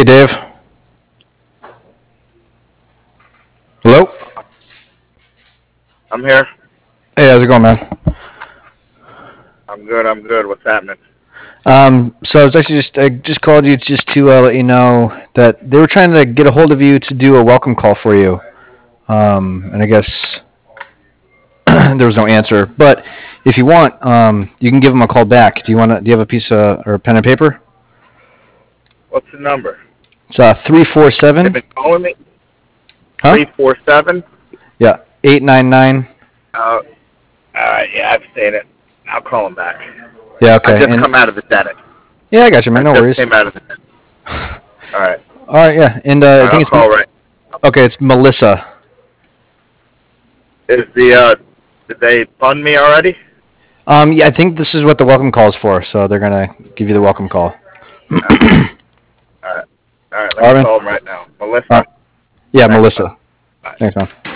Dave. Hello? I'm here. Hey, how's it going, man? I'm good. What's happening? So I was actually I just called you just to let you know that they were trying to get a hold of you to do a welcome call for you. And I guess there was no answer. But if you want, you can give them a call back. Do you have a piece or a pen and paper? What's the number? It's They've 347. been calling me. Huh? 347. Yeah, 899. Yeah, I've seen it. I'll call him back. Yeah, I okay. just And come out of the dentist. yeah, I got you, man. No I just worries. came out of the dentist. All right. All right, yeah. And All I right, think I'll it's call right. okay. It's Melissa. Did they fund me already? Yeah, I think this is what the welcome call is for. So they're gonna give you the welcome call. All right. All right. Let me Arvin? call him right now. Uh, Melissa. yeah, Thanks, Melissa. bud. Bye. Thanks, man.